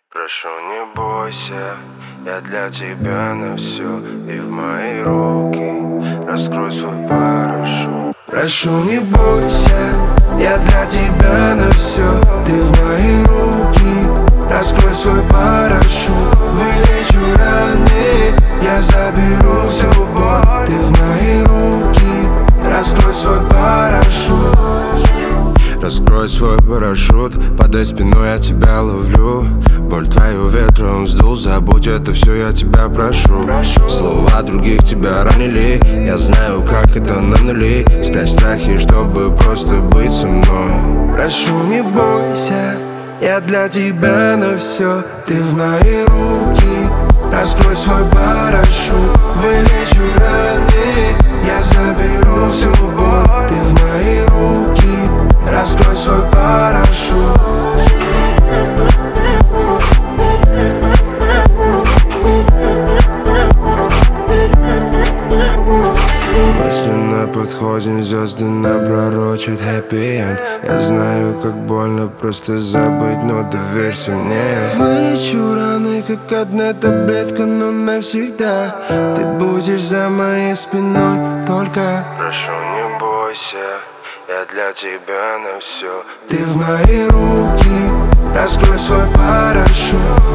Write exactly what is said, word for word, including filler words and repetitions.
Прошу, не бойся, я для тебя на все. И в мои руки раскрой свой парашют. Прошу, не бойся, я для тебя на все. Ты в мои руки раскрой свой парашют. Вылечу раны, я заберу всю боль. Ты в мои руки раскрой свой парашют. Раскрой свой парашют, подай спиной, я тебя ловлю. Боль твою ветром сдул, забудь это все, я тебя прошу. Слова других тебя ранили, я знаю, как это на нули. Спрячь страхи, чтобы просто быть со мной. Прошу, не бойся, я для тебя на все. Ты в мои руки раскрой свой парашют. Вылечу раны, я заберу всю боль. Ты в мои руки раскрой свой парашют. Мысли на подходе, звезды напророчат happy end. Я знаю, как больно просто забыть, но доверься мне. Вылечу раны, как одна таблетка, но навсегда. Ты будешь за моей спиной только. Прошу, не бойся, я для тебя на все. Ты в мои руки раскрой свой парашют.